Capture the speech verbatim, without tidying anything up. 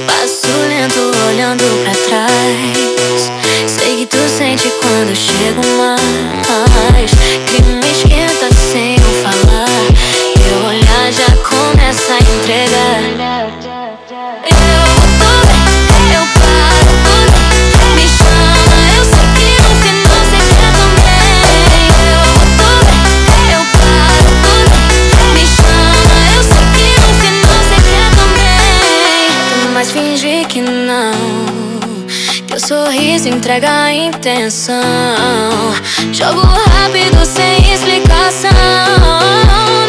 Passo lento olhando pra trás. Sei que tu sente quando eu chego mais. Clima esquenta sem eu falar. Meu olhar já começa a entregar. Eu tô bem, eu paro tudo. Me chama, eu sei que no final cê quer também. Eu tô bem, eu paro tudo. Me chama, eu sei que no final cê quer também. Mas finge que não. Teu sorriso entrega a intenção. Jogo rápido sem explicação.